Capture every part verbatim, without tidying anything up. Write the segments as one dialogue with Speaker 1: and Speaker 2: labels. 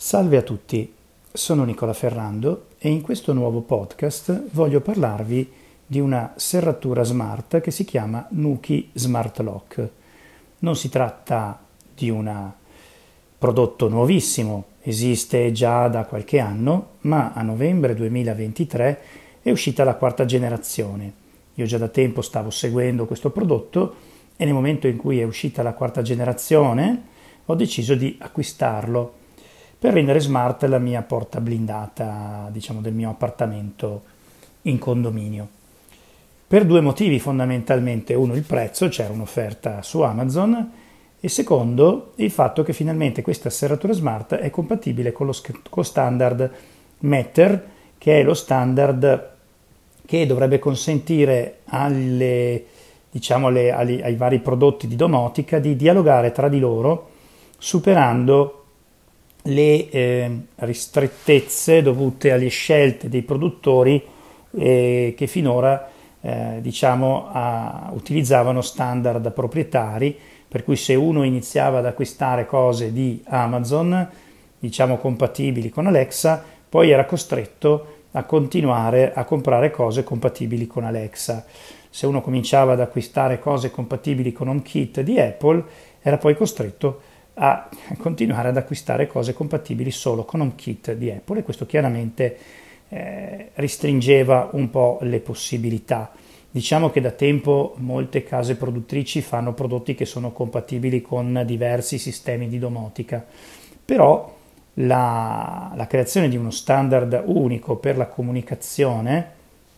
Speaker 1: Salve a tutti, sono Nicola Ferrando e in questo nuovo podcast voglio parlarvi di una serratura smart che si chiama Nuki Smart Lock. Non si tratta di un prodotto nuovissimo, esiste già da qualche anno, ma a novembre duemilaventitré è uscita la quarta generazione. Io già da tempo stavo seguendo questo prodotto e nel momento in cui è uscita la quarta generazione ho deciso di acquistarlo per rendere smart la mia porta blindata, diciamo, del mio appartamento in condominio. Per due motivi fondamentalmente: uno, il prezzo, c'era un'offerta su Amazon, e secondo, il fatto che finalmente questa serratura smart è compatibile con lo, con lo standard Metter, che è lo standard che dovrebbe consentire alle, diciamo, alle, ai, ai vari prodotti di domotica di dialogare tra di loro, superando le eh, ristrettezze dovute alle scelte dei produttori eh, che finora eh, diciamo a, utilizzavano standard proprietari, per cui se uno iniziava ad acquistare cose di Amazon, diciamo compatibili con Alexa, poi era costretto a continuare a comprare cose compatibili con Alexa. Se uno cominciava ad acquistare cose compatibili con HomeKit di Apple, era poi costretto a continuare ad acquistare cose compatibili solo con HomeKit di Apple, e questo chiaramente eh, restringeva un po' le possibilità. Diciamo che da tempo molte case produttrici fanno prodotti che sono compatibili con diversi sistemi di domotica, però la, la creazione di uno standard unico per la comunicazione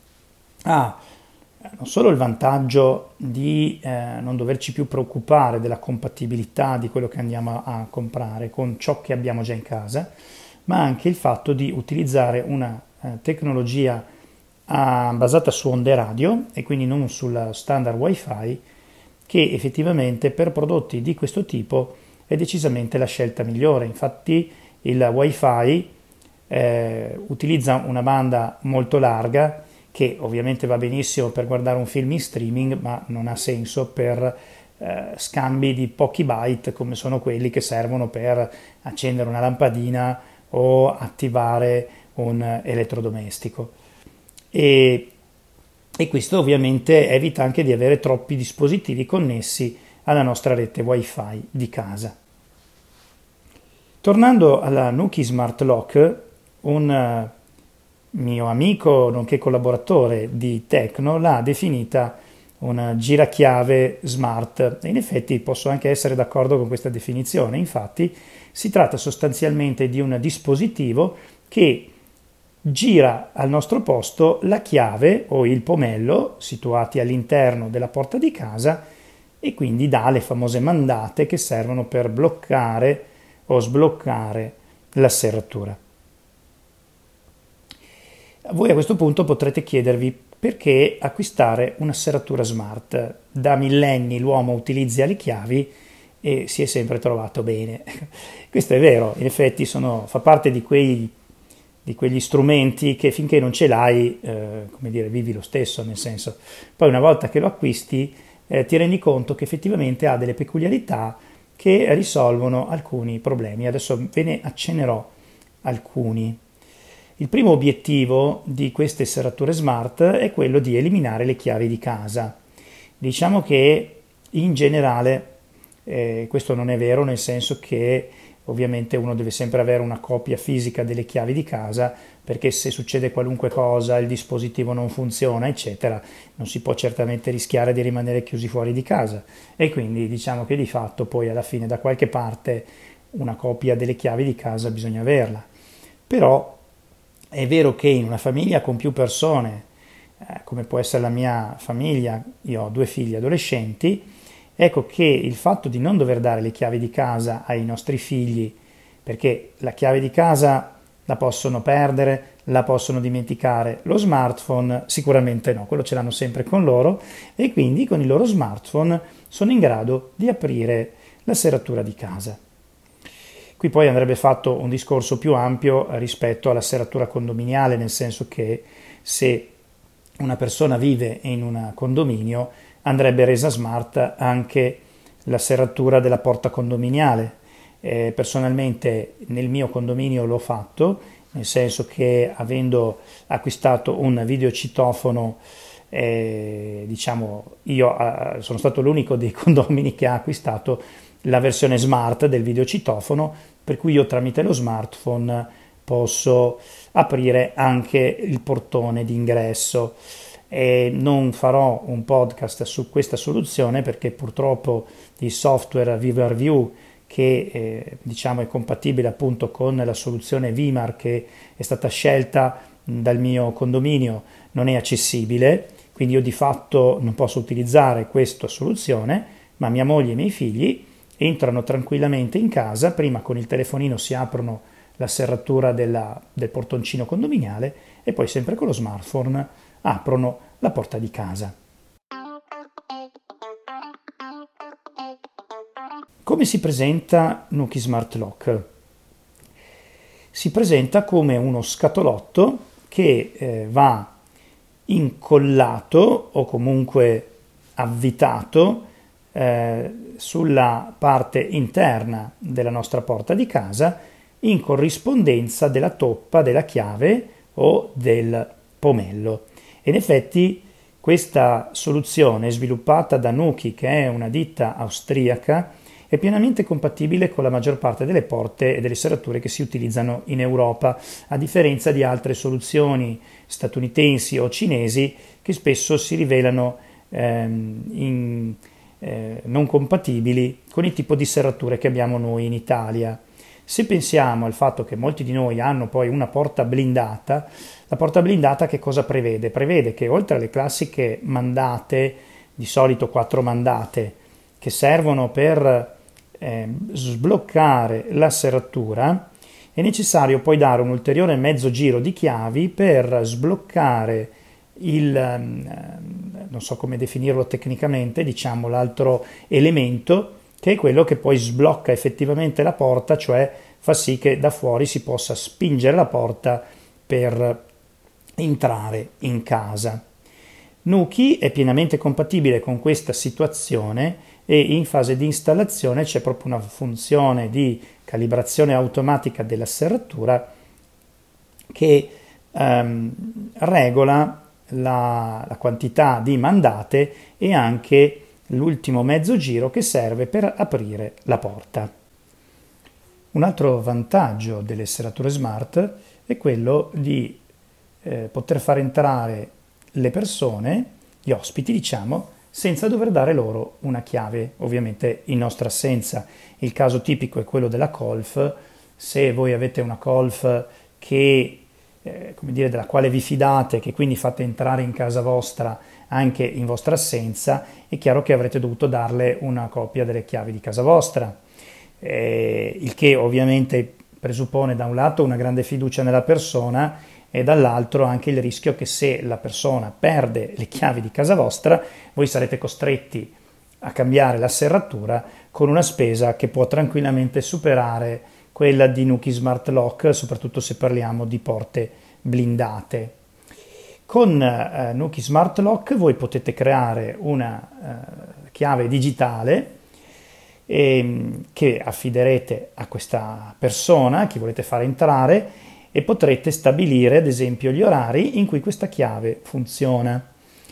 Speaker 1: ha non solo il vantaggio di eh, non doverci più preoccupare della compatibilità di quello che andiamo a comprare con ciò che abbiamo già in casa, ma anche il fatto di utilizzare una eh, tecnologia ah, basata su onde radio e quindi non sul standard Wi-Fi, che effettivamente per prodotti di questo tipo è decisamente la scelta migliore. Infatti il Wi-Fi eh, utilizza una banda molto larga, che ovviamente va benissimo per guardare un film in streaming, ma non ha senso per eh, scambi di pochi byte come sono quelli che servono per accendere una lampadina o attivare un elettrodomestico. E, e questo ovviamente evita anche di avere troppi dispositivi connessi alla nostra rete Wi-Fi di casa. Tornando alla Nuki Smart Lock, un mio amico nonché collaboratore di Tecno l'ha definita una girachiave smart, e in effetti posso anche essere d'accordo con questa definizione. Infatti si tratta sostanzialmente di un dispositivo che gira al nostro posto la chiave o il pomello situati all'interno della porta di casa, e quindi dà le famose mandate che servono per bloccare o sbloccare la serratura. Voi a questo punto potrete chiedervi perché acquistare una serratura smart. Da millenni l'uomo utilizza le chiavi e si è sempre trovato bene. Questo è vero, in effetti sono, fa parte di, quei, di quegli strumenti che finché non ce l'hai, eh, come dire, vivi lo stesso, nel senso, poi una volta che lo acquisti eh, ti rendi conto che effettivamente ha delle peculiarità che risolvono alcuni problemi. Adesso ve ne accennerò alcuni. Il primo obiettivo di queste serrature smart è quello di eliminare le chiavi di casa. Diciamo che in generale eh, questo non è vero, nel senso che ovviamente uno deve sempre avere una copia fisica delle chiavi di casa, perché se succede qualunque cosa, il dispositivo non funziona, eccetera, non si può certamente rischiare di rimanere chiusi fuori di casa, e quindi diciamo che di fatto poi alla fine da qualche parte una copia delle chiavi di casa bisogna averla. Però è vero che in una famiglia con più persone, eh, come può essere la mia famiglia, io ho due figli adolescenti, ecco che il fatto di non dover dare le chiavi di casa ai nostri figli, perché la chiave di casa la possono perdere, la possono dimenticare, lo smartphone sicuramente no, quello ce l'hanno sempre con loro, e quindi con il loro smartphone sono in grado di aprire la serratura di casa. Qui poi andrebbe fatto un discorso più ampio rispetto alla serratura condominiale, nel senso che se una persona vive in un condominio andrebbe resa smart anche la serratura della porta condominiale, Eh, personalmente nel mio condominio l'ho fatto, nel senso che avendo acquistato un videocitofono, eh, diciamo, io eh, sono stato l'unico dei condomini che ha acquistato la versione smart del videocitofono, per cui io tramite lo smartphone posso aprire anche il portone d'ingresso. E non farò un podcast su questa soluzione perché purtroppo il software VivarView, che eh, diciamo è compatibile appunto con la soluzione Vimar che è stata scelta dal mio condominio, non è accessibile, quindi io di fatto non posso utilizzare questa soluzione, ma mia moglie e i miei figli entrano tranquillamente in casa, prima con il telefonino si aprono la serratura della, del portoncino condominiale e poi sempre con lo smartphone aprono la porta di casa. Come si presenta Nuki Smart Lock? Si presenta come uno scatolotto che eh, va incollato o comunque avvitato eh, sulla parte interna della nostra porta di casa in corrispondenza della toppa della chiave o del pomello. In effetti questa soluzione sviluppata da Nuki, che è una ditta austriaca, è pienamente compatibile con la maggior parte delle porte e delle serrature che si utilizzano in Europa, a differenza di altre soluzioni statunitensi o cinesi che spesso si rivelano ehm, in, eh, non compatibili con il tipo di serrature che abbiamo noi in Italia. Se pensiamo al fatto che molti di noi hanno poi una porta blindata, la porta blindata che cosa prevede? Prevede che oltre alle classiche mandate, di solito quattro mandate, che servono per eh, sbloccare la serratura, è necessario poi dare un ulteriore mezzo giro di chiavi per sbloccare il, non so come definirlo tecnicamente, diciamo l'altro elemento, che è quello che poi sblocca effettivamente la porta, cioè fa sì che da fuori si possa spingere la porta per entrare in casa. Nuki è pienamente compatibile con questa situazione e in fase di installazione c'è proprio una funzione di calibrazione automatica della serratura che ehm, regola la, la quantità di mandate e anche l'ultimo mezzo giro che serve per aprire la porta. Un altro vantaggio delle serrature smart è quello di eh, poter far entrare le persone, gli ospiti diciamo, senza dover dare loro una chiave, ovviamente in nostra assenza. Il caso tipico è quello della colf. Se voi avete una colf che, eh, come dire, della quale vi fidate, che quindi fate entrare in casa vostra anche in vostra assenza, è chiaro che avrete dovuto darle una copia delle chiavi di casa vostra, eh, il che ovviamente presuppone da un lato una grande fiducia nella persona e dall'altro anche il rischio che se la persona perde le chiavi di casa vostra, voi sarete costretti a cambiare la serratura con una spesa che può tranquillamente superare quella di Nuki Smart Lock, soprattutto se parliamo di porte blindate. Con eh, Nuki Smart Lock voi potete creare una eh, chiave digitale eh, che affiderete a questa persona che volete fare entrare e potrete stabilire ad esempio gli orari in cui questa chiave funziona.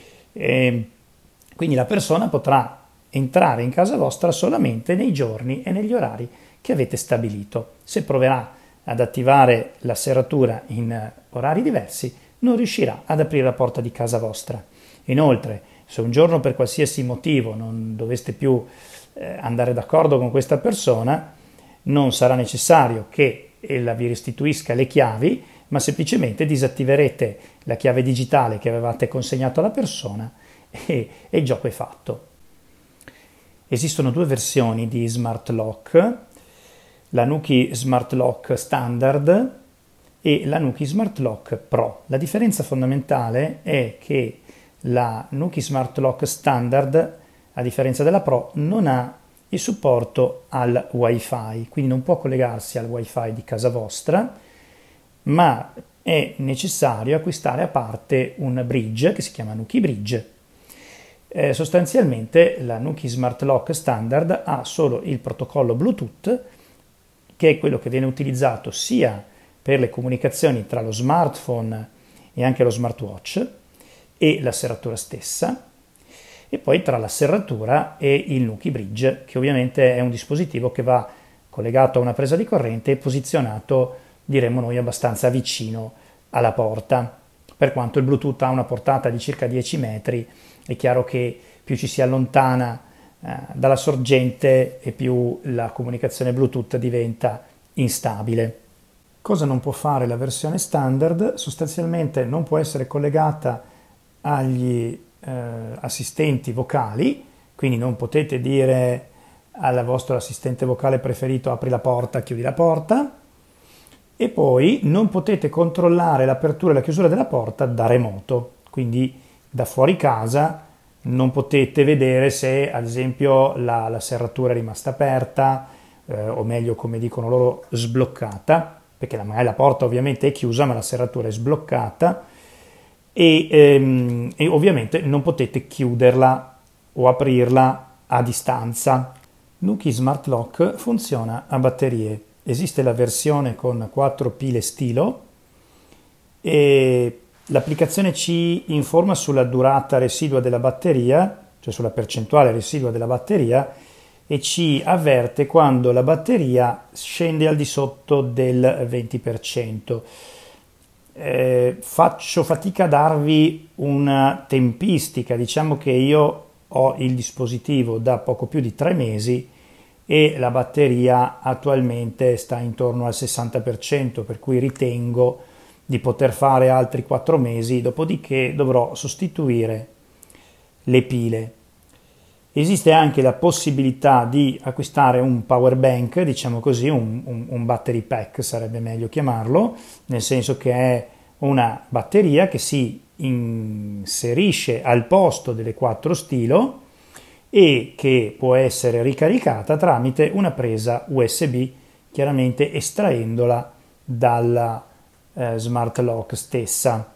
Speaker 1: E quindi la persona potrà entrare in casa vostra solamente nei giorni e negli orari che avete stabilito. Se proverà ad attivare la serratura in orari diversi, non riuscirà ad aprire la porta di casa vostra. Inoltre, se un giorno per qualsiasi motivo non doveste più eh, andare d'accordo con questa persona, non sarà necessario che ella vi restituisca le chiavi, ma semplicemente disattiverete la chiave digitale che avevate consegnato alla persona e, e il gioco è fatto. Esistono due versioni di Smart Lock, la Nuki Smart Lock Standard e la Nuki Smart Lock Pro. La differenza fondamentale è che la Nuki Smart Lock Standard, a differenza della Pro, non ha il supporto al Wi-Fi, quindi non può collegarsi al Wi-Fi di casa vostra, ma è necessario acquistare a parte un bridge che si chiama Nuki Bridge. Eh, sostanzialmente la Nuki Smart Lock Standard ha solo il protocollo Bluetooth che è quello che viene utilizzato sia per le comunicazioni tra lo smartphone e anche lo smartwatch e la serratura stessa, e poi tra la serratura e il Nuki Bridge, che ovviamente è un dispositivo che va collegato a una presa di corrente e posizionato, diremmo noi, abbastanza vicino alla porta. Per quanto il Bluetooth ha una portata di circa dieci metri, è chiaro che più ci si allontana eh, dalla sorgente e più la comunicazione Bluetooth diventa instabile. Cosa non può fare la versione standard? Sostanzialmente non può essere collegata agli eh, assistenti vocali, quindi non potete dire al vostro assistente vocale preferito apri la porta, chiudi la porta, e poi non potete controllare l'apertura e la chiusura della porta da remoto, quindi da fuori casa non potete vedere se ad esempio la, la serratura è rimasta aperta eh, o meglio, come dicono loro, sbloccata, perché la, magari la porta ovviamente è chiusa ma la serratura è sbloccata, e, ehm, e ovviamente non potete chiuderla o aprirla a distanza. Nuki Smart Lock funziona a batterie. Esiste la versione con quattro pile stilo e l'applicazione ci informa sulla durata residua della batteria, cioè sulla percentuale residua della batteria, e ci avverte quando la batteria scende al di sotto del venti per cento. Eh, faccio fatica a darvi una tempistica, diciamo che io ho il dispositivo da poco più di tre mesi e la batteria attualmente sta intorno al sessanta per cento, per cui ritengo di poter fare altri quattro mesi, dopodiché dovrò sostituire le pile. Esiste anche la possibilità di acquistare un power bank, diciamo così, un, un, un battery pack sarebbe meglio chiamarlo, nel senso che è una batteria che si inserisce al posto delle quattro stilo e che può essere ricaricata tramite una presa U S B, chiaramente estraendola dalla eh, Smart Lock stessa.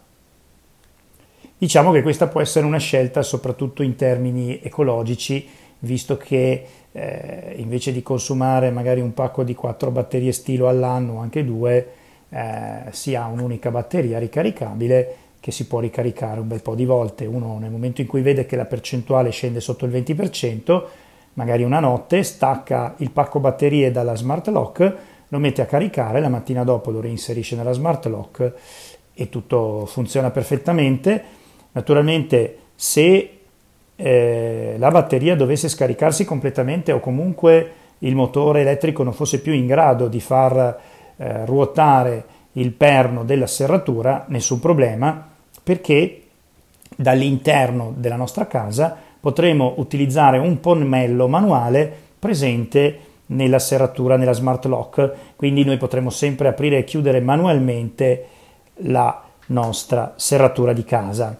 Speaker 1: Diciamo che questa può essere una scelta soprattutto in termini ecologici, visto che eh, invece di consumare magari un pacco di quattro batterie stilo all'anno o anche due, eh, si ha un'unica batteria ricaricabile che si può ricaricare un bel po' di volte. Uno nel momento in cui vede che la percentuale scende sotto il venti per cento, magari una notte stacca il pacco batterie dalla Smart Lock, lo mette a caricare, la mattina dopo lo reinserisce nella Smart Lock e tutto funziona perfettamente. Naturalmente se eh, la batteria dovesse scaricarsi completamente o comunque il motore elettrico non fosse più in grado di far eh, ruotare il perno della serratura, nessun problema, perché dall'interno della nostra casa potremo utilizzare un ponnello manuale presente nella serratura, nella Smart Lock, quindi noi potremo sempre aprire e chiudere manualmente la nostra serratura di casa.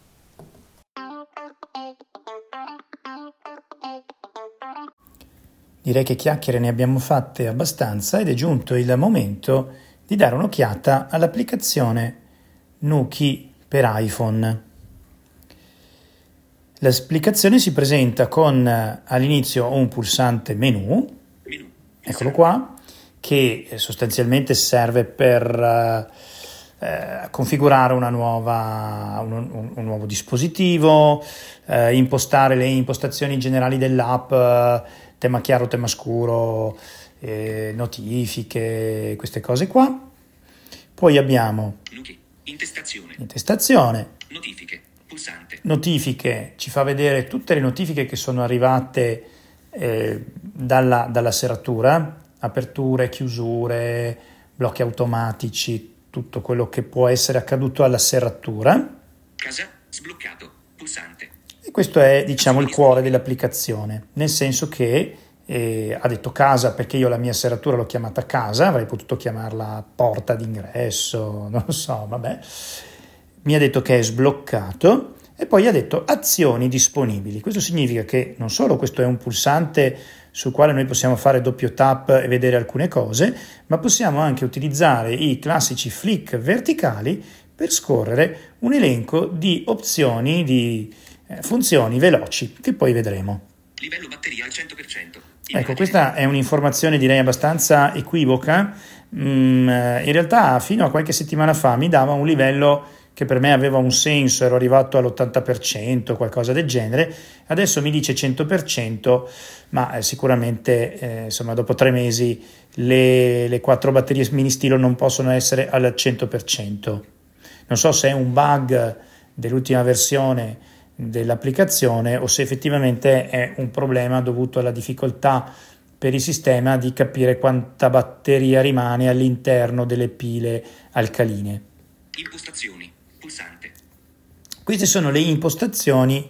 Speaker 1: Direi che chiacchiere ne abbiamo fatte abbastanza ed è giunto il momento di dare un'occhiata all'applicazione Nuki per iPhone. L'applicazione si presenta con all'inizio un pulsante menu, eccolo qua, che sostanzialmente serve per eh, configurare una nuova, un, un, un nuovo dispositivo, eh, impostare le impostazioni generali dell'app, eh, tema chiaro, tema scuro, eh, notifiche, queste cose qua. Poi abbiamo intestazione, intestazione, notifiche, pulsante. Notifiche, ci fa vedere tutte le notifiche che sono arrivate eh, dalla, dalla serratura, aperture, chiusure, blocchi automatici, tutto quello che può essere accaduto alla serratura. Casa sbloccato, pulsante. E questo è, diciamo, il cuore dell'applicazione, nel senso che eh, ha detto casa perché io la mia serratura l'ho chiamata casa, avrei potuto chiamarla porta d'ingresso, non lo so, vabbè. Mi ha detto che è sbloccato e poi ha detto azioni disponibili. Questo significa che non solo questo è un pulsante sul quale noi possiamo fare doppio tap e vedere alcune cose, ma possiamo anche utilizzare i classici flick verticali per scorrere un elenco di opzioni, di eh, funzioni veloci che poi vedremo.
Speaker 2: Livello batteria al cento per cento.
Speaker 1: Ecco, questa è un'informazione direi abbastanza equivoca. Mm, in realtà fino a qualche settimana fa mi dava un livello che per me aveva un senso, ero arrivato all'ottanta per cento, qualcosa del genere. Adesso mi dice cento per cento, ma eh, sicuramente eh, insomma dopo tre mesi le, le quattro batterie mini stilo non possono essere al cento per cento. Non so se è un bug dell'ultima versione dell'applicazione o se effettivamente è un problema dovuto alla difficoltà per il sistema di capire quanta batteria rimane all'interno delle pile alcaline.
Speaker 2: Impostazioni, pulsante.
Speaker 1: Queste sono le impostazioni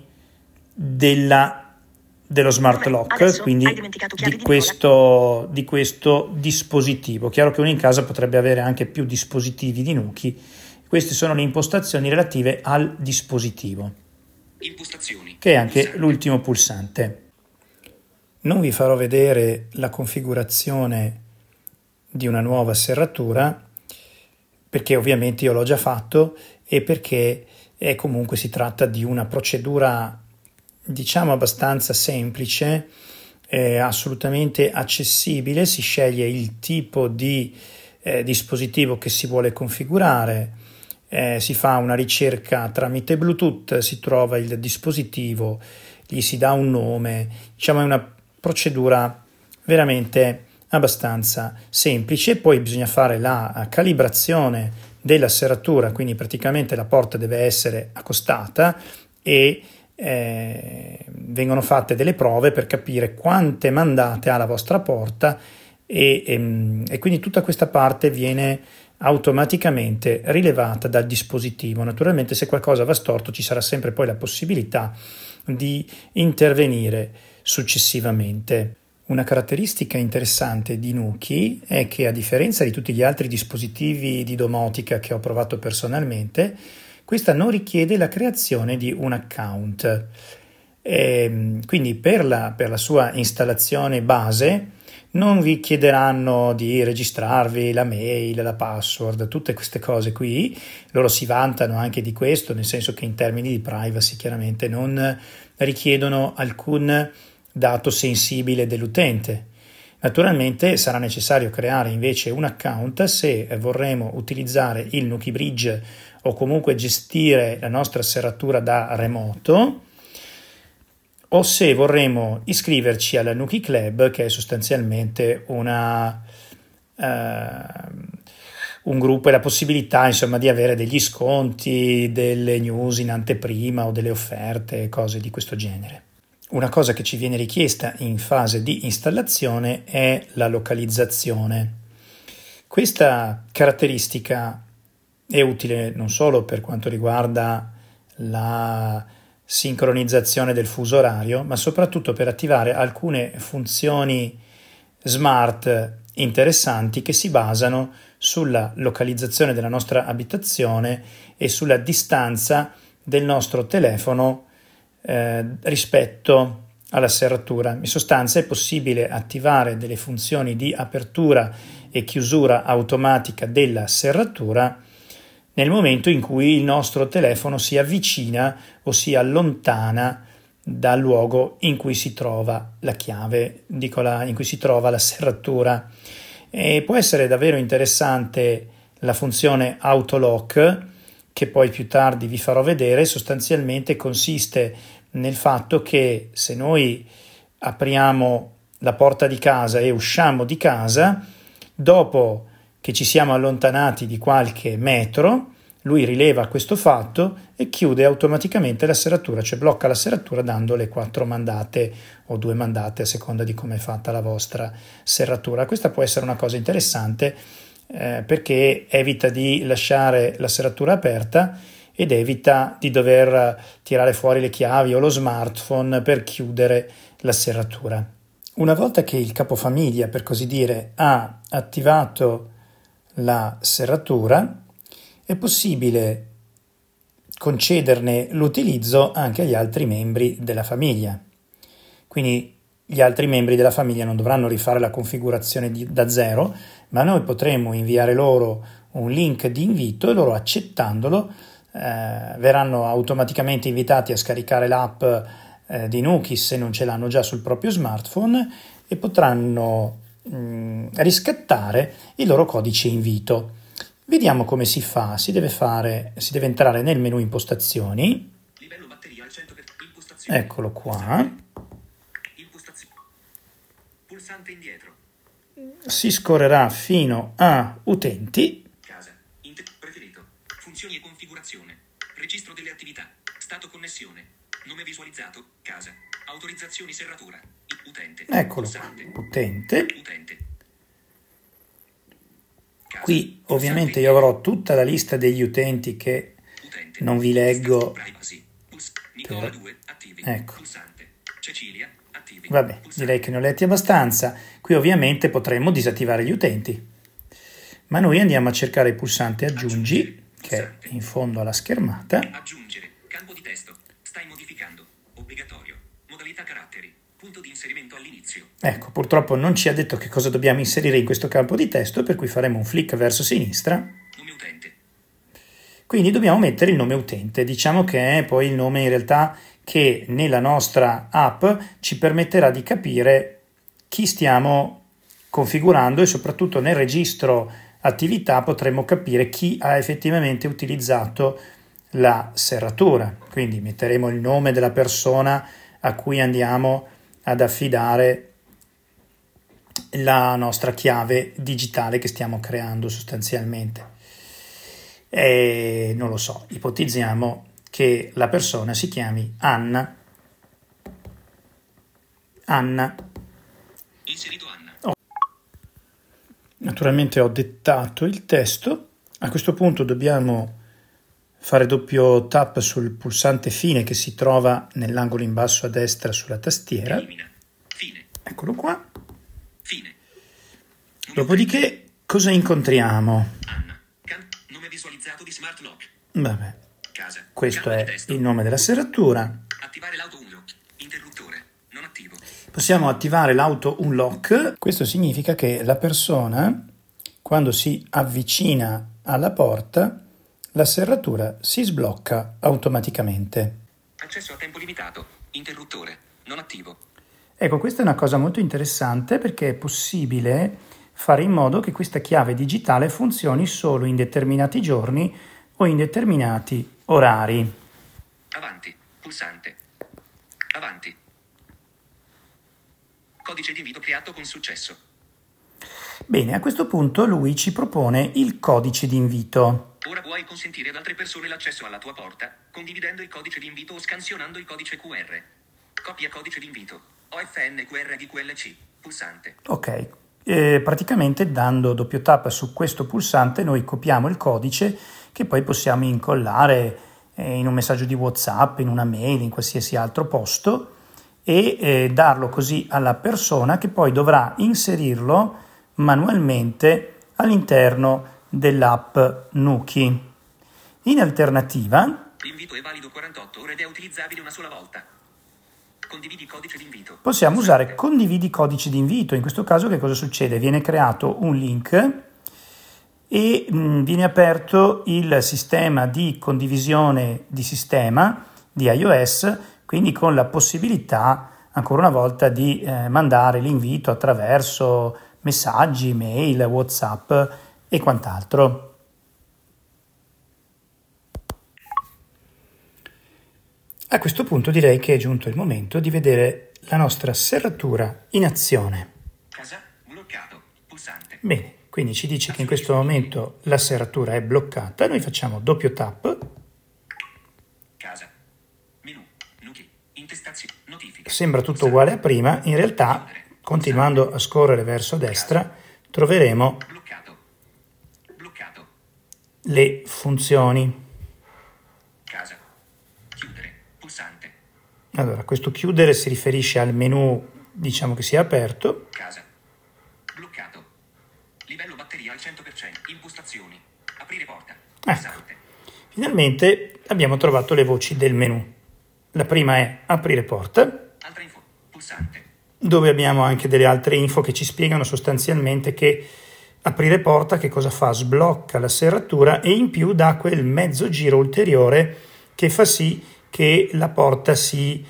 Speaker 1: della, dello smart lock,
Speaker 3: Adesso
Speaker 1: quindi
Speaker 3: hai dimenticato chiavi
Speaker 1: di
Speaker 3: di
Speaker 1: questo, di questo dispositivo. Chiaro che uno in casa potrebbe avere anche più dispositivi di Nuki. Queste sono le impostazioni relative al dispositivo,
Speaker 2: Impostazioni,
Speaker 1: che è anche
Speaker 2: pulsante.
Speaker 1: l'ultimo pulsante. Non vi farò vedere la configurazione di una nuova serratura, perché ovviamente io l'ho già fatto e perché è comunque si tratta di una procedura diciamo abbastanza semplice, eh, assolutamente accessibile. Si sceglie il tipo di eh, dispositivo che si vuole configurare, eh, si fa una ricerca tramite Bluetooth, si trova il dispositivo, gli si dà un nome, diciamo è una procedura veramente abbastanza semplice. Poi bisogna fare la calibrazione della serratura, quindi praticamente la porta deve essere accostata e eh, vengono fatte delle prove per capire quante mandate ha la vostra porta e, e, e quindi tutta questa parte viene automaticamente rilevata dal dispositivo. Naturalmente se qualcosa va storto ci sarà sempre poi la possibilità di intervenire successivamente. Una caratteristica interessante di Nuki è che, a differenza di tutti gli altri dispositivi di domotica che ho provato personalmente, questa non richiede la creazione di un account. E quindi per la, per la sua installazione base non vi chiederanno di registrarvi la mail, la password, tutte queste cose qui. Loro si vantano anche di questo, nel senso che in termini di privacy chiaramente non richiedono alcun dato sensibile dell'utente. Naturalmente sarà necessario creare invece un account se vorremmo utilizzare il Nuki Bridge o comunque gestire la nostra serratura da remoto, o se vorremmo iscriverci alla Nuki Club, che è sostanzialmente una, uh, un gruppo e la possibilità insomma di avere degli sconti, delle news in anteprima o delle offerte, cose di questo genere. Una cosa che ci viene richiesta in fase di installazione è la localizzazione. Questa caratteristica è utile non solo per quanto riguarda la sincronizzazione del fuso orario, ma soprattutto per attivare alcune funzioni smart interessanti che si basano sulla localizzazione della nostra abitazione e sulla distanza del nostro telefono Eh, rispetto alla serratura. In sostanza è possibile attivare delle funzioni di apertura e chiusura automatica della serratura nel momento in cui il nostro telefono si avvicina o si allontana dal luogo in cui si trova la chiave, dico la, in cui si trova la serratura. E può essere davvero interessante la funzione autolock, che poi più tardi vi farò vedere. Sostanzialmente consiste nel fatto che se noi apriamo la porta di casa e usciamo di casa, dopo che ci siamo allontanati di qualche metro, lui rileva questo fatto e chiude automaticamente la serratura, cioè blocca la serratura dando le quattro mandate o due mandate a seconda di come è fatta la vostra serratura. Questa può essere una cosa interessante eh, perché evita di lasciare la serratura aperta ed evita di dover tirare fuori le chiavi o lo smartphone per chiudere la serratura. Una volta che il capofamiglia, per così dire, ha attivato la serratura, è possibile concederne l'utilizzo anche agli altri membri della famiglia. Quindi gli altri membri della famiglia non dovranno rifare la configurazione di, da zero, ma noi potremo inviare loro un link di invito e loro, accettandolo, Eh, verranno automaticamente invitati a scaricare l'app eh, di Nuki se non ce l'hanno già sul proprio smartphone e potranno mh, riscattare il loro codice invito. Vediamo come si fa. Si deve fare, si deve entrare nel menu impostazioni.
Speaker 2: Livello batteria al cento per cento. Impostazioni.
Speaker 1: Eccolo qua.
Speaker 2: Impostazioni. Pulsante indietro.
Speaker 1: Si scorrerà fino a utenti.
Speaker 2: Casa. Inter- preferito. Funzioni e configurazione. Registro delle attività. Stato connessione. Nome visualizzato. Casa. Autorizzazioni serratura. I- Utente.
Speaker 1: Eccolo qua.
Speaker 2: Pulsante.
Speaker 1: Utente.
Speaker 2: Utente. Casa.
Speaker 1: Qui ovviamente
Speaker 2: Pulsante
Speaker 1: io avrò tutta la lista degli utenti che
Speaker 2: Utente.
Speaker 1: non vi leggo.
Speaker 2: Privacy. Puls- Nicola
Speaker 1: Per-
Speaker 2: due. Attivi.
Speaker 1: Ecco.
Speaker 2: Pulsante. Cecilia. Attivi.
Speaker 1: Vabbè,
Speaker 2: Pulsante.
Speaker 1: direi che ne ho letti abbastanza. Qui ovviamente potremmo disattivare gli utenti. Ma noi andiamo a cercare il pulsante aggiungi, che è in fondo alla schermata.
Speaker 2: Aggiungere. Campo di testo. Stai modificando. Obbligatorio. Modalità caratteri. Punto di inserimento all'inizio.
Speaker 1: Ecco, purtroppo non ci ha detto che cosa dobbiamo inserire in questo campo di testo, per cui faremo un flick verso sinistra.
Speaker 2: Nome utente.
Speaker 1: Quindi dobbiamo mettere il nome utente. Diciamo che è poi il nome in realtà che nella nostra app ci permetterà di capire chi stiamo configurando e soprattutto nel registro attività potremo capire chi ha effettivamente utilizzato la serratura. Quindi metteremo il nome della persona a cui andiamo ad affidare la nostra chiave digitale che stiamo creando sostanzialmente. E non lo so, ipotizziamo che la persona si chiami Anna. Anna.
Speaker 2: Inserito Anna.
Speaker 1: Naturalmente ho dettato il testo. A questo punto dobbiamo fare doppio tap sul pulsante fine che si trova nell'angolo in basso a destra sulla tastiera.
Speaker 2: Elimina. Fine.
Speaker 1: Eccolo qua.
Speaker 2: Fine. Nome
Speaker 1: Dopodiché cosa incontriamo?
Speaker 2: utente. Anna. Cam- nome visualizzato di Smart Lock.
Speaker 1: Vabbè,
Speaker 2: Casa.
Speaker 1: questo
Speaker 2: Campo di
Speaker 1: è
Speaker 2: testo.
Speaker 1: il nome della serratura.
Speaker 2: Attivare l'auto unlock. Interruttore. Non attivo.
Speaker 1: Possiamo attivare l'auto unlock. Questo significa che la persona, quando si avvicina alla porta, la serratura si sblocca automaticamente.
Speaker 2: Accesso a tempo limitato. Interruttore. Non attivo.
Speaker 1: Ecco, questa è una cosa molto interessante perché è possibile fare in modo che questa chiave digitale funzioni solo in determinati giorni o in determinati orari.
Speaker 2: Avanti. Pulsante. Avanti. Codice di invito creato con successo.
Speaker 1: Bene, a questo punto lui ci propone il codice di invito.
Speaker 2: Ora puoi consentire ad altre persone l'accesso alla tua porta, condividendo il codice di invito o scansionando il codice Q R. Copia codice di invito. O F N Q R D Q L C. Pulsante.
Speaker 1: Ok, e praticamente dando doppio tap su questo pulsante noi copiamo il codice che poi possiamo incollare eh, in un messaggio di WhatsApp, in una mail, in qualsiasi altro posto e eh, darlo così alla persona che poi dovrà inserirlo manualmente all'interno dell'app Nuki. In alternativa,
Speaker 2: L'invito è valido quarantotto ore ed è utilizzabile una sola volta. Condividi codice di invito.
Speaker 1: possiamo usare condividi codici di invito. In questo caso che cosa succede? Viene creato un link e mh, viene aperto il sistema di condivisione di sistema di iOS, quindi con la possibilità ancora una volta di eh, mandare l'invito attraverso messaggi, mail, WhatsApp e quant'altro. A questo punto direi che è giunto il momento di vedere la nostra serratura in azione.
Speaker 2: Casa. Bloccato. Pulsante.
Speaker 1: Bene, quindi ci dice che in questo momento la serratura è bloccata. Noi facciamo doppio tap.
Speaker 2: Casa. Menu. Nuki. Intestazione. Notifiche.
Speaker 1: Sembra tutto uguale a prima. In realtà, continuando a scorrere verso destra, troveremo
Speaker 2: Bloccato. Bloccato.
Speaker 1: le funzioni.
Speaker 2: Casa. Chiudere. Pulsante.
Speaker 1: Allora, questo chiudere si riferisce al menu, diciamo che sia aperto.
Speaker 2: Casa. Bloccato. Livello batteria al cento per cento. Impostazioni. Aprire porta. Pulsante.
Speaker 1: Finalmente abbiamo trovato le voci del menu. La prima è aprire porta,
Speaker 2: Altra info. Pulsante.
Speaker 1: dove abbiamo anche delle altre info che ci spiegano sostanzialmente che aprire porta che cosa fa? Sblocca la serratura e in più dà quel mezzo giro ulteriore che fa sì che la porta si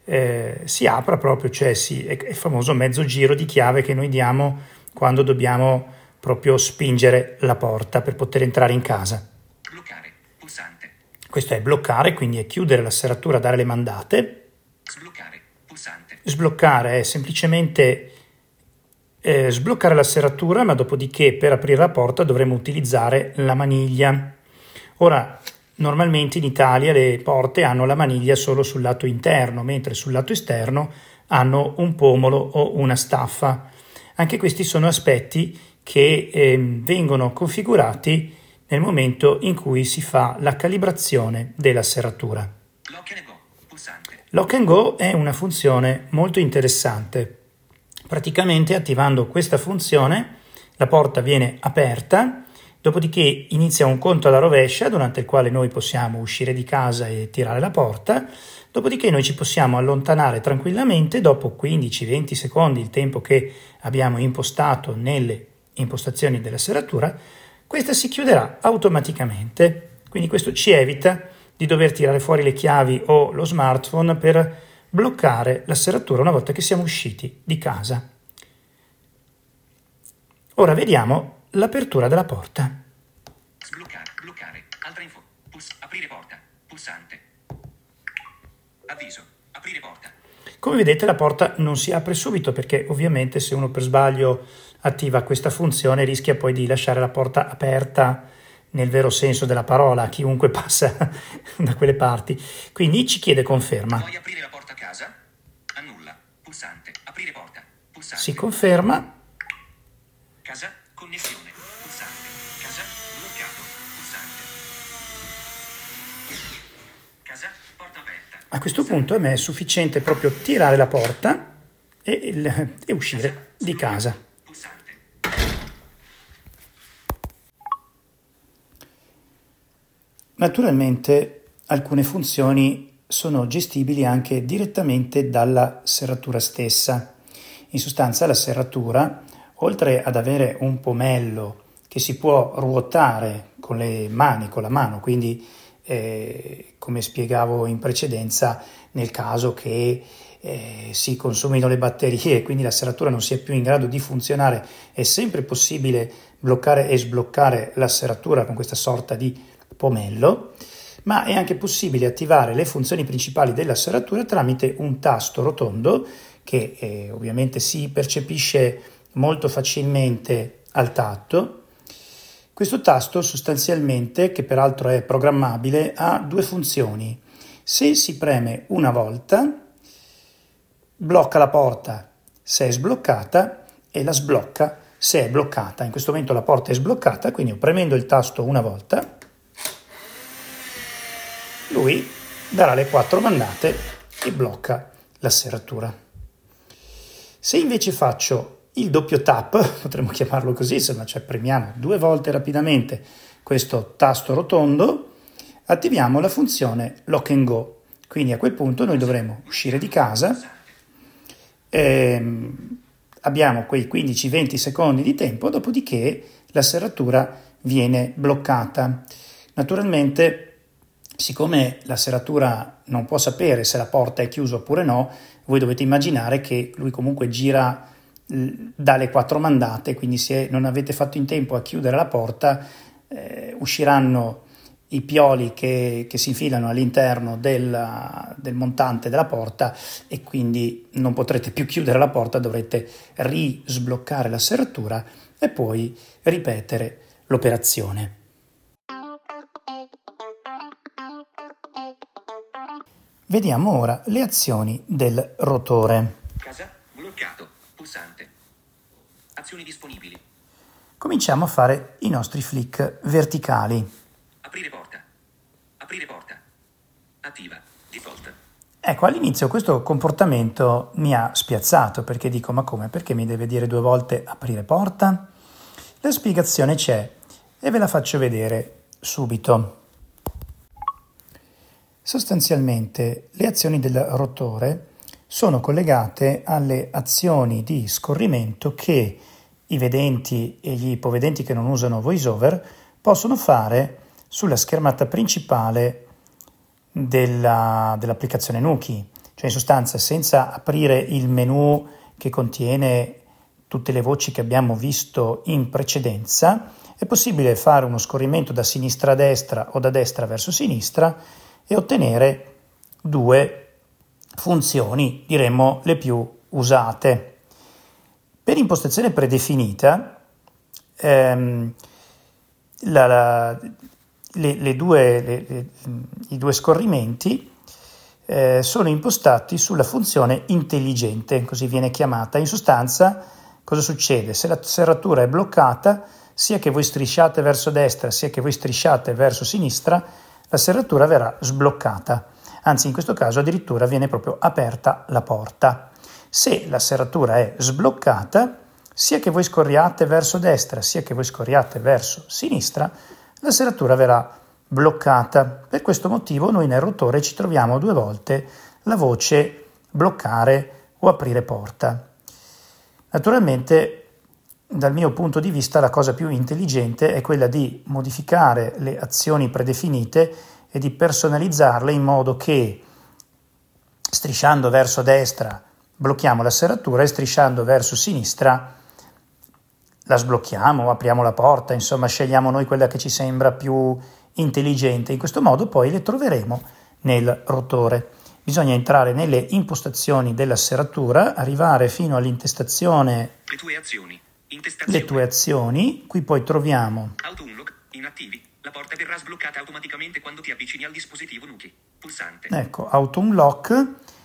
Speaker 1: eh, si apra proprio, cioè si, è il famoso mezzo giro di chiave che noi diamo quando dobbiamo proprio spingere la porta per poter entrare in casa.
Speaker 2: Bloccare, pulsante.
Speaker 1: Questo è bloccare, quindi è chiudere la serratura, dare le mandate.
Speaker 2: Sbloccare, pulsante.
Speaker 1: Sbloccare è semplicemente eh, sbloccare la serratura, ma dopodiché per aprire la porta dovremo utilizzare la maniglia. Ora, normalmente in Italia le porte hanno la maniglia solo sul lato interno, mentre sul lato esterno hanno un pomolo o una staffa. Anche questi sono aspetti che eh, vengono configurati nel momento in cui si fa la calibrazione della serratura.
Speaker 2: Lock and go, pulsante.
Speaker 1: Lock and go è una funzione molto interessante. Praticamente attivando questa funzione la porta viene aperta, dopodiché inizia un conto alla rovescia durante il quale noi possiamo uscire di casa e tirare la porta, dopodiché noi ci possiamo allontanare tranquillamente dopo quindici venti secondi, il tempo che abbiamo impostato nelle impostazioni della serratura. Questa si chiuderà automaticamente, quindi questo ci evita di dover tirare fuori le chiavi o lo smartphone per bloccare la serratura una volta che siamo usciti di casa. Ora vediamo l'apertura della porta.
Speaker 2: Sbloccare, bloccare, altra info, Puls- aprire porta, pulsante. Avviso, aprire porta.
Speaker 1: Come vedete la porta non si apre subito perché ovviamente se uno per sbaglio attiva questa funzione rischia poi di lasciare la porta aperta nel vero senso della parola a chiunque passa da quelle parti. Quindi ci chiede conferma.
Speaker 2: Vuoi aprire la porta a casa? Annulla, pulsante, aprire porta, pulsante.
Speaker 1: Si conferma.
Speaker 2: Casa, connessione, pulsante. Casa, bloccato, pulsante. Casa, porta aperta.
Speaker 1: A questo punto a me è sufficiente proprio tirare la porta e, il, e uscire di casa.
Speaker 2: Pulsante.
Speaker 1: Naturalmente alcune funzioni sono gestibili anche direttamente dalla serratura stessa. In sostanza la serratura, oltre ad avere un pomello che si può ruotare con le mani, con la mano, quindi eh, come spiegavo in precedenza, nel caso che eh, si consumino le batterie e quindi la serratura non sia più in grado di funzionare, è sempre possibile bloccare e sbloccare la serratura con questa sorta di pomello, ma è anche possibile attivare le funzioni principali della serratura tramite un tasto rotondo che eh, ovviamente si percepisce molto facilmente al tatto. Questo tasto sostanzialmente, che peraltro è programmabile, ha due funzioni. Se si preme una volta, blocca la porta se è sbloccata e la sblocca se è bloccata. In questo momento la porta è sbloccata, quindi premendo il tasto una volta, lui darà le quattro mandate e blocca la serratura. Se invece faccio il doppio tap, potremmo chiamarlo così, insomma, cioè premiamo due volte rapidamente questo tasto rotondo, attiviamo la funzione lock and go. Quindi a quel punto noi dovremo uscire di casa, ehm, abbiamo quei quindici venti secondi di tempo, dopodiché la serratura viene bloccata. Naturalmente, siccome la serratura non può sapere se la porta è chiusa oppure no, voi dovete immaginare che lui comunque gira dalle quattro mandate, quindi se non avete fatto in tempo a chiudere la porta, eh, usciranno i pioli che, che si infilano all'interno del, del montante della porta e quindi non potrete più chiudere la porta, dovrete risbloccare la serratura e poi ripetere l'operazione. Vediamo ora le azioni del rotore.
Speaker 2: Casa, bloccato, pulsante. Azioni disponibili.
Speaker 1: Cominciamo a fare i nostri flick verticali.
Speaker 2: Aprire porta. Aprire porta. Attiva. Default.
Speaker 1: Ecco, all'inizio questo comportamento mi ha spiazzato perché dico ma come? Perché mi deve dire due volte aprire porta? La spiegazione c'è e ve la faccio vedere subito. Sostanzialmente le azioni del rotore sono collegate alle azioni di scorrimento che i vedenti e gli ipovedenti che non usano VoiceOver possono fare sulla schermata principale della, dell'applicazione Nuki. Cioè in sostanza, senza aprire il menu che contiene tutte le voci che abbiamo visto in precedenza, è possibile fare uno scorrimento da sinistra a destra o da destra verso sinistra e ottenere due funzioni, diremmo le più usate. Per impostazione predefinita, ehm, la, la, le, le due, le, le, i due scorrimenti eh, sono impostati sulla funzione intelligente, così viene chiamata. In sostanza, cosa succede? Se la serratura è bloccata, sia che voi strisciate verso destra, sia che voi strisciate verso sinistra, la serratura verrà sbloccata. Anzi, in questo caso addirittura viene proprio aperta la porta. Se la serratura è sbloccata, sia che voi scorriate verso destra, sia che voi scorriate verso sinistra, la serratura verrà bloccata. Per questo motivo noi nel rotore ci troviamo due volte la voce bloccare o aprire porta. Naturalmente, dal mio punto di vista, la cosa più intelligente è quella di modificare le azioni predefinite e di personalizzarle in modo che strisciando verso destra blocchiamo la serratura e strisciando verso sinistra la sblocchiamo o apriamo la porta, insomma scegliamo noi quella che ci sembra più intelligente. In questo modo poi le troveremo nel rotore. Bisogna entrare nelle impostazioni della serratura, arrivare fino all'intestazione,
Speaker 2: Le tue azioni.
Speaker 1: le tue azioni, qui poi troviamo
Speaker 2: Auto unlock. Inattivi. La porta verrà sbloccata automaticamente quando ti avvicini al dispositivo Nuki. Pulsante.
Speaker 1: ecco, Auto Unlock,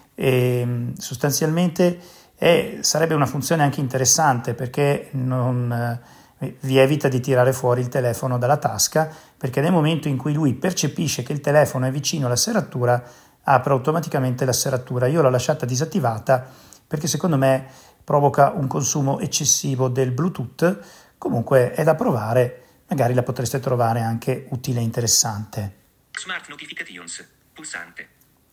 Speaker 1: e sostanzialmente è, sarebbe una funzione anche interessante perché non eh, vi evita di tirare fuori il telefono dalla tasca, perché nel momento in cui lui percepisce che il telefono è vicino alla serratura apre automaticamente la serratura. Io l'ho lasciata disattivata perché secondo me provoca un consumo eccessivo del Bluetooth. Comunque è da provare, magari la potreste trovare anche utile e interessante.
Speaker 2: Smart Notifications. Pulsante.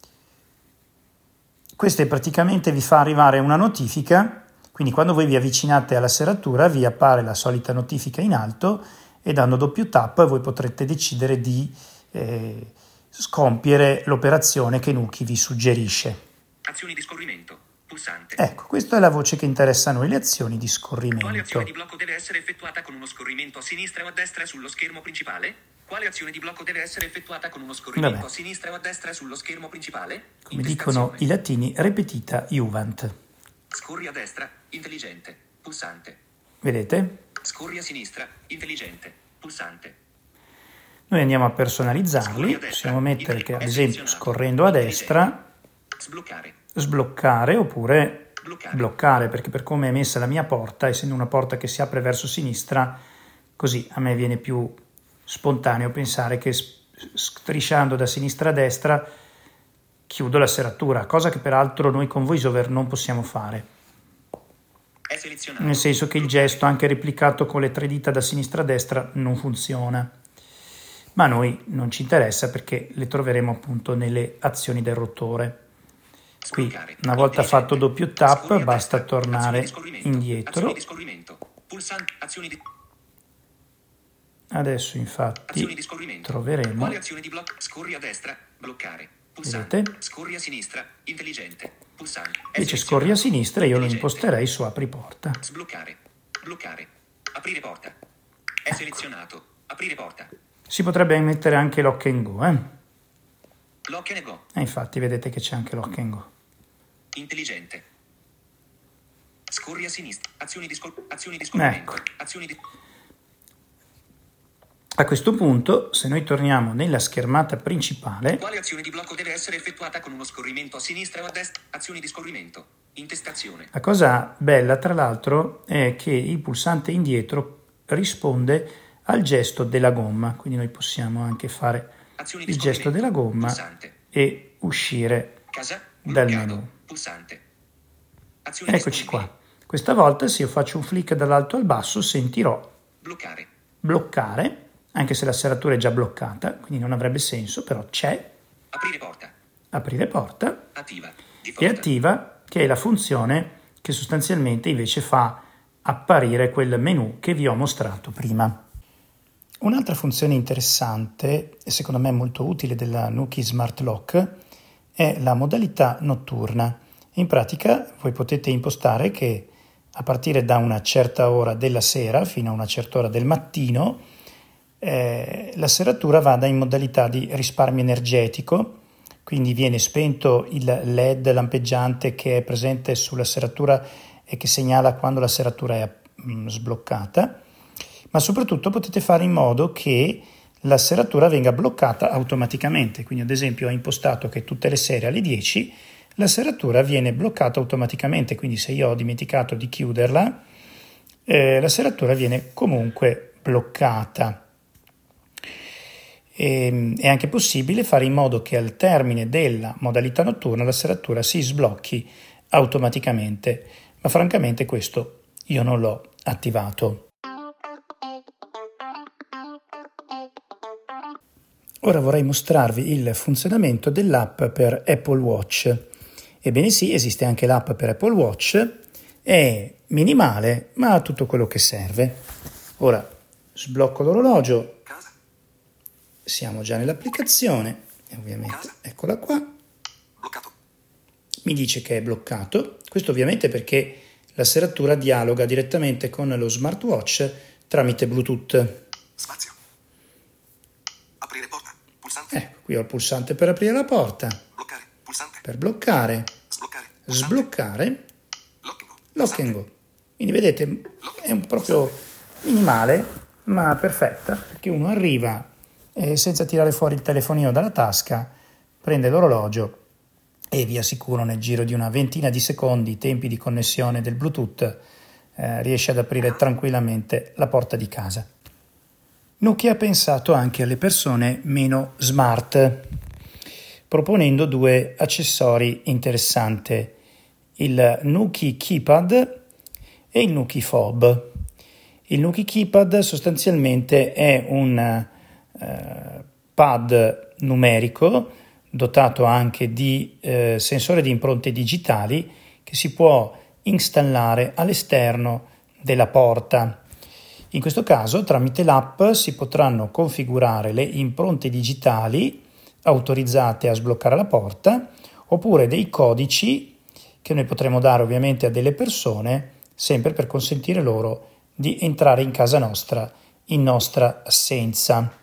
Speaker 1: Queste praticamente vi fa arrivare una notifica, quindi quando voi vi avvicinate alla serratura vi appare la solita notifica in alto e dando doppio tap voi potrete decidere di eh, scompiere l'operazione che Nuki vi suggerisce.
Speaker 2: Azioni di scorrimento. Pulsante.
Speaker 1: Ecco, questa è la voce che interessa a noi, le azioni di scorrimento.
Speaker 2: Quale azione di blocco deve essere effettuata con uno scorrimento a sinistra o a destra sullo schermo principale? Quale azione di blocco deve essere effettuata con uno scorrimento
Speaker 1: Vabbè.
Speaker 2: a sinistra o a destra sullo schermo principale?
Speaker 1: Come dicono i latini, repetita iuvant.
Speaker 2: Scorri a destra, intelligente. Pulsante.
Speaker 1: Vedete?
Speaker 2: Scorri a sinistra, intelligente. Pulsante.
Speaker 1: Noi andiamo a
Speaker 2: Scorri
Speaker 1: personalizzarli,
Speaker 2: a destra,
Speaker 1: possiamo mettere che ad
Speaker 2: è
Speaker 1: esempio
Speaker 2: selezionato.
Speaker 1: scorrendo a destra
Speaker 2: Sbloccare.
Speaker 1: sbloccare oppure
Speaker 2: Bloccare.
Speaker 1: bloccare, perché per come è messa la mia porta, essendo una porta che si apre verso sinistra, così a me viene più spontaneo pensare che strisciando da sinistra a destra chiudo la serratura, cosa che peraltro noi con VoiceOver non possiamo fare,
Speaker 2: È selezionato.
Speaker 1: nel senso che il gesto anche replicato con le tre dita da sinistra a destra non funziona, ma a noi non ci interessa perché le troveremo appunto nelle azioni del rotore. Qui,
Speaker 2: Sbloccare.
Speaker 1: una volta
Speaker 2: Intelligente.
Speaker 1: fatto doppio tap,
Speaker 2: Scorri a
Speaker 1: basta
Speaker 2: destra.
Speaker 1: tornare
Speaker 2: Azioni di scorrimento.
Speaker 1: indietro.
Speaker 2: Azioni di scorrimento. Pulsante. Azioni di,
Speaker 1: Adesso infatti
Speaker 2: azioni di scorrimento.
Speaker 1: troveremo,
Speaker 2: Quale azione di blocco? Scorri a destra. Bloccare. Pulsante.
Speaker 1: vedete?
Speaker 2: Scorri a sinistra. Intelligente. Pulsante. È
Speaker 1: Invece scorri a
Speaker 2: selezionato.
Speaker 1: sinistra e io lo
Speaker 2: Intelligente.
Speaker 1: imposterei su apri porta.
Speaker 2: Sbloccare. Bloccare. Aprire porta. È selezionato. Aprire porta.
Speaker 1: Si potrebbe mettere anche lock and go, eh?
Speaker 2: Lock and go.
Speaker 1: E infatti vedete che c'è anche lock and go.
Speaker 2: Intelligente. Scorri a sinistra. Azioni di, scor- azioni di scorrimento.
Speaker 1: Ecco.
Speaker 2: Azioni di...
Speaker 1: A questo punto, se noi torniamo nella schermata principale,
Speaker 2: Quale azione di blocco deve essere effettuata con uno scorrimento a sinistra o a destra? Azioni di scorrimento. Intestazione.
Speaker 1: la cosa bella tra l'altro è che il pulsante indietro risponde al gesto della gomma, quindi noi possiamo anche fare
Speaker 2: Azioni di
Speaker 1: il gesto
Speaker 2: scorrimento.
Speaker 1: della gomma
Speaker 2: Pulsante.
Speaker 1: e uscire
Speaker 2: Casa.
Speaker 1: dal
Speaker 2: Bloccato.
Speaker 1: menu.
Speaker 2: Pulsante. Azioni
Speaker 1: Eccoci
Speaker 2: disponibili.
Speaker 1: qua. Questa volta se io faccio un flick dall'alto al basso sentirò
Speaker 2: Bloccare.
Speaker 1: bloccare, anche se la serratura è già bloccata, quindi non avrebbe senso, però c'è,
Speaker 2: Aprire porta.
Speaker 1: aprire porta
Speaker 2: Attiva.
Speaker 1: e
Speaker 2: Default.
Speaker 1: attiva, che è la funzione che sostanzialmente invece fa apparire quel menu che vi ho mostrato prima. Un'altra funzione interessante e secondo me molto utile della Nuki Smart Lock è la modalità notturna. In pratica voi potete impostare che a partire da una certa ora della sera fino a una certa ora del mattino eh, la serratura vada in modalità di risparmio energetico, quindi viene spento il L E D lampeggiante che è presente sulla serratura e che segnala quando la serratura è mh, sbloccata, ma soprattutto potete fare in modo che la serratura venga bloccata automaticamente. Quindi ad esempio ho impostato che tutte le sere alle dieci la serratura viene bloccata automaticamente, quindi se io ho dimenticato di chiuderla eh, la serratura viene comunque bloccata. E, è anche possibile fare in modo che al termine della modalità notturna la serratura si sblocchi automaticamente, ma francamente questo io non l'ho attivato. Ora vorrei mostrarvi il funzionamento dell'app per Apple Watch. Ebbene sì, esiste anche l'app per Apple Watch, è minimale ma ha tutto quello che serve. Ora sblocco l'orologio, siamo già nell'applicazione, e ovviamente eccola qua, mi dice che è bloccato, questo ovviamente perché la serratura dialoga direttamente con lo smartwatch tramite Bluetooth.
Speaker 2: Spazio. Aprire porta. Pulsante.
Speaker 1: Ecco, qui ho il pulsante per aprire la porta.
Speaker 2: Bloccare. Pulsante.
Speaker 1: Per bloccare.
Speaker 2: Sbloccare.
Speaker 1: Sbloccare.
Speaker 2: Lock and go.
Speaker 1: Lock and go. Quindi vedete, è un proprio minimale, ma perfetta, perché uno arriva e senza tirare fuori il telefonino dalla tasca, prende l'orologio e vi assicuro nel giro di una ventina di secondi, i tempi di connessione del Bluetooth, eh, riesce ad aprire tranquillamente la porta di casa. Nokia ha pensato anche alle persone meno smart, proponendo due accessori interessanti, il Nuki Keypad e il Nuki Fob. Il Nuki Keypad sostanzialmente è un eh, pad numerico dotato anche di eh, sensore di impronte digitali che si può installare all'esterno della porta. In questo caso, tramite l'app si potranno configurare le impronte digitali autorizzate a sbloccare la porta, oppure dei codici che noi potremo dare ovviamente a delle persone, sempre per consentire loro di entrare in casa nostra in nostra assenza.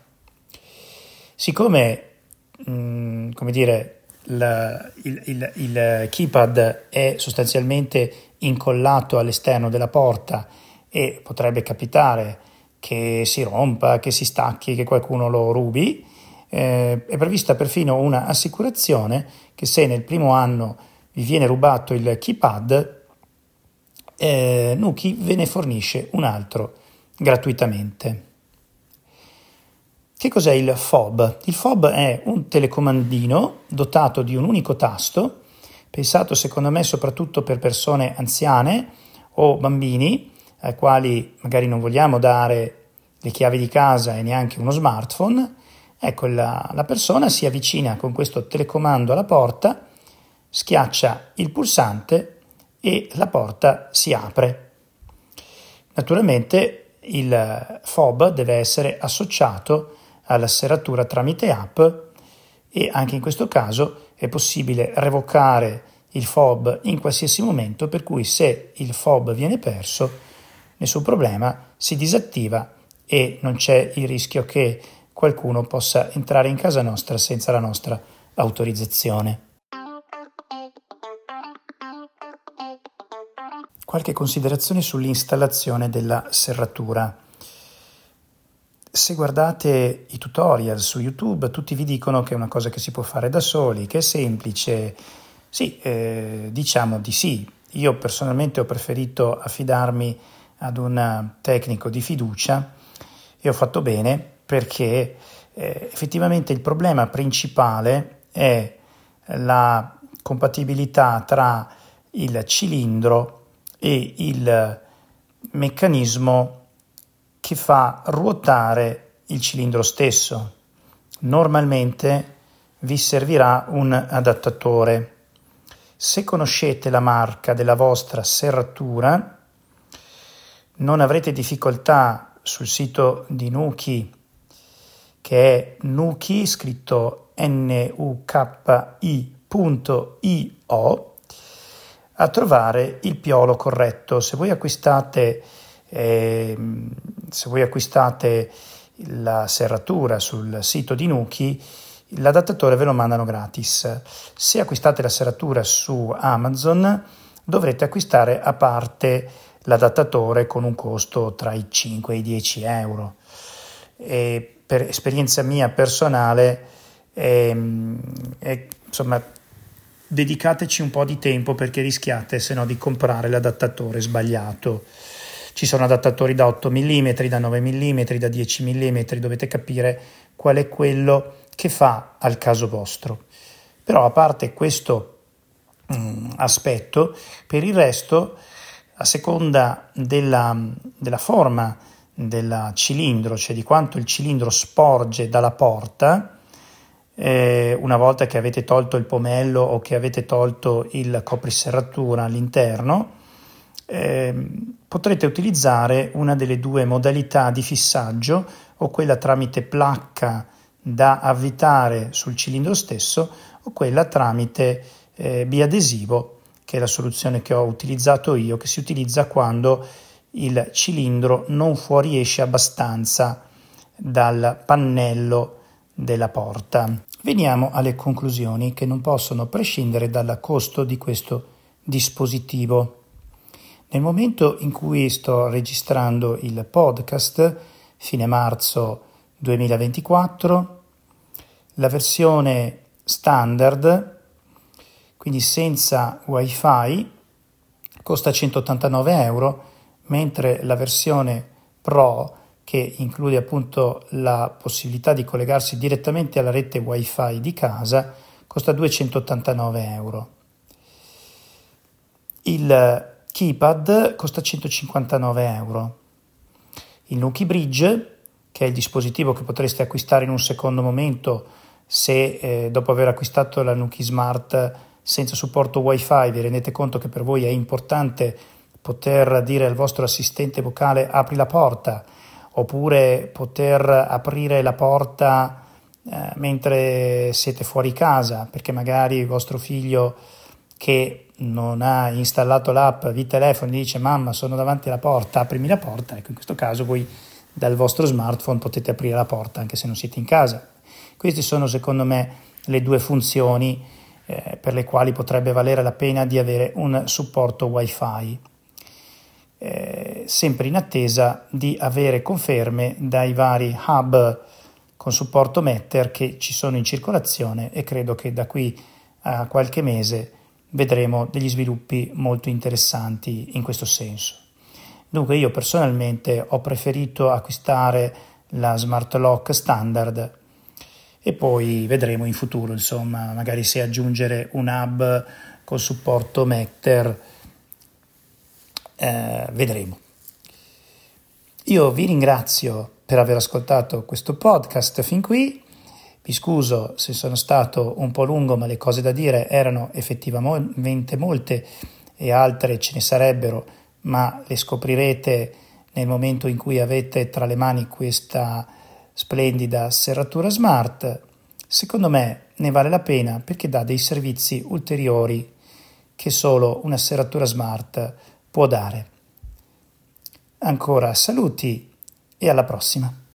Speaker 1: Siccome, mh, come dire, la, il, il, il keypad è sostanzialmente incollato all'esterno della porta e potrebbe capitare che si rompa, che si stacchi, che qualcuno lo rubi, eh, è prevista perfino una assicurazione che se nel primo anno vi viene rubato il keypad, eh, Nuki ve ne fornisce un altro gratuitamente. Che cos'è il Fob? Il Fob è un telecomandino dotato di un unico tasto, pensato secondo me soprattutto per persone anziane o bambini ai quali magari non vogliamo dare le chiavi di casa e neanche uno smartphone. Ecco, la, la persona si avvicina con questo telecomando alla porta, schiaccia il pulsante e la porta si apre. Naturalmente il Fob deve essere associato alla serratura tramite app e anche in questo caso è possibile revocare il Fob in qualsiasi momento, per cui se il Fob viene perso nessun problema, si disattiva e non c'è il rischio che qualcuno possa entrare in casa nostra senza la nostra autorizzazione. Qualche considerazione sull'installazione della serratura. Se guardate i tutorial su YouTube, tutti vi dicono che è una cosa che si può fare da soli, che è semplice. Sì, eh, diciamo di sì. Io personalmente ho preferito affidarmi ad un tecnico di fiducia e ho fatto bene perché eh, effettivamente il problema principale è la compatibilità tra il cilindro e il meccanismo che fa ruotare il cilindro stesso. Normalmente vi servirà un adattatore. Se conoscete la marca della vostra serratura, non avrete difficoltà sul sito di Nuki, che è Nuki, scritto N U K I punto io a trovare il piolo corretto. Se voi acquistate eh, se voi acquistate la serratura sul sito di Nuki, l'adattatore ve lo mandano gratis. Se acquistate la serratura su Amazon dovrete acquistare a parte l'adattatore con un costo tra i cinque e i dieci euro. E per esperienza mia personale, eh, eh, insomma, dedicateci un po' di tempo, perché rischiate se no di comprare l'adattatore sbagliato. Ci sono adattatori da otto millimetri, da nove millimetri, da dieci millimetri, dovete capire qual è quello che fa al caso vostro. Però a parte questo mh, aspetto, per il resto, a seconda della, della forma del cilindro, cioè di quanto il cilindro sporge dalla porta, eh, una volta che avete tolto il pomello o che avete tolto il copriserratura all'interno, eh, potrete utilizzare una delle due modalità di fissaggio, o quella tramite placca da avvitare sul cilindro stesso, o quella tramite eh, biadesivo, che è la soluzione che ho utilizzato io, che si utilizza quando il cilindro non fuoriesce abbastanza dal pannello della porta. Veniamo alle conclusioni, che non possono prescindere dal costo di questo dispositivo. Nel momento in cui sto registrando il podcast, fine marzo duemilaventiquattro, la versione standard, quindi senza wifi, costa centottantanove euro, mentre la versione Pro, che include appunto la possibilità di collegarsi direttamente alla rete wifi di casa, costa duecentottantanove euro. Il keypad costa centocinquantanove euro. Il Nuki Bridge, che è il dispositivo che potreste acquistare in un secondo momento se eh, dopo aver acquistato la Nuki Smart senza supporto wifi vi rendete conto che per voi è importante poter dire al vostro assistente vocale apri la porta, oppure poter aprire la porta eh, mentre siete fuori casa, perché magari il vostro figlio che non ha installato l'app vi telefona e dice mamma sono davanti alla porta, aprimi la porta. Ecco, in questo caso voi dal vostro smartphone potete aprire la porta anche se non siete in casa. Queste sono secondo me le due funzioni eh, per le quali potrebbe valere la pena di avere un supporto wifi, eh, sempre in attesa di avere conferme dai vari hub con supporto Matter che ci sono in circolazione, e credo che da qui a qualche mese vedremo degli sviluppi molto interessanti in questo senso. Dunque io personalmente ho preferito acquistare la Smart Lock standard e poi vedremo in futuro, insomma, magari se aggiungere un hub con supporto Matter, eh, vedremo. Io vi ringrazio per aver ascoltato questo podcast fin qui. Vi scuso se sono stato un po' lungo, ma le cose da dire erano effettivamente molte e altre ce ne sarebbero, ma le scoprirete nel momento in cui avete tra le mani questa splendida serratura smart. Secondo me ne vale la pena, perché dà dei servizi ulteriori che solo una serratura smart può dare. Ancora saluti e alla prossima.